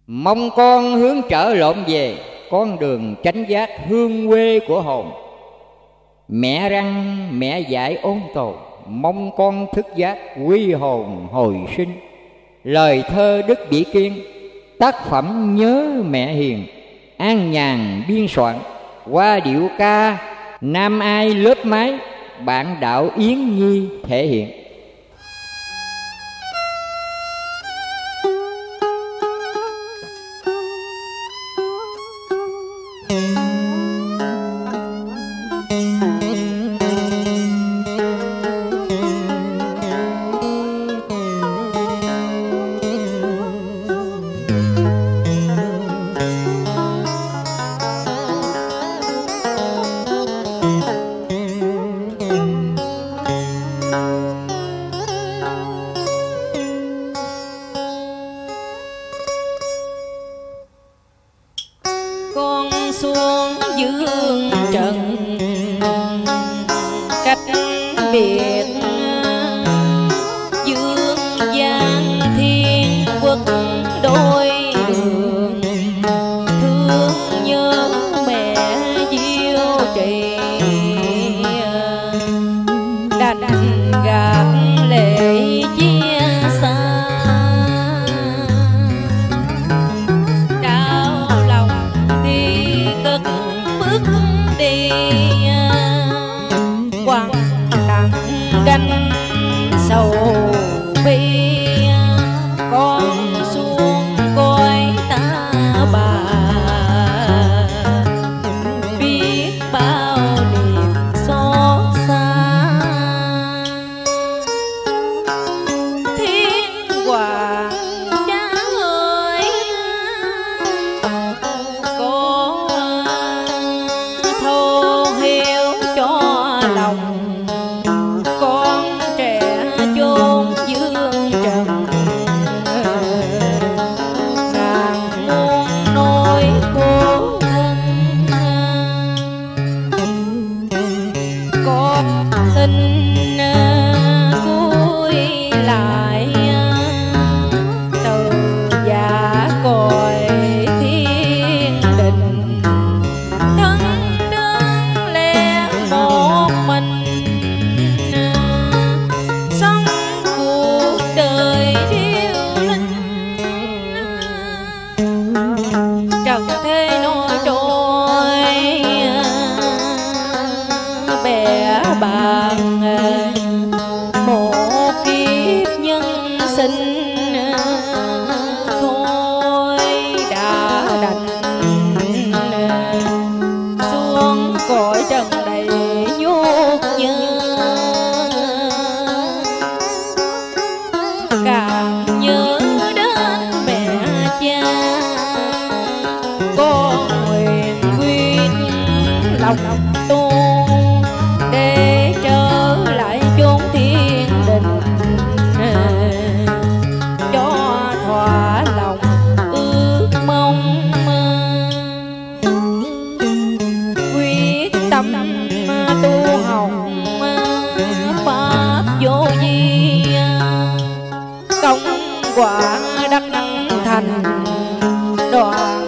Mong con hướng trở lộn về con đường chánh giác hương quê của hồn. Mẹ răng mẹ dạy ôn tồn, mong con thức giác quy hồn hồi sinh. Lời thơ Đức Vĩ Kiên, tác phẩm nhớ mẹ hiền, an nhàn biên soạn, qua điệu ca Nam Ai lớp mái, bạn đạo Yến Nhi thể hiện. quả đắc thành đoàn